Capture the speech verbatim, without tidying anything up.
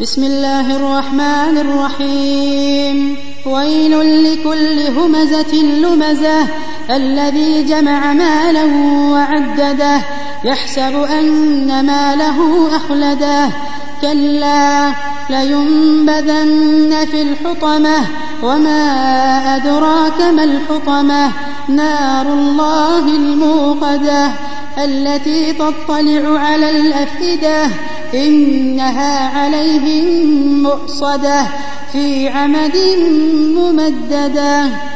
بسم الله الرحمن الرحيم ويل لكل همزة لمزة الذي جمع مالا وعدده يحسب أن ماله أخلده كلا لينبذن في الحطمة وما أدراك ما الحطمة نار الله الموقدة التي تطلع على الأفئدة إنها عليهم مؤصدة في عمد ممددة.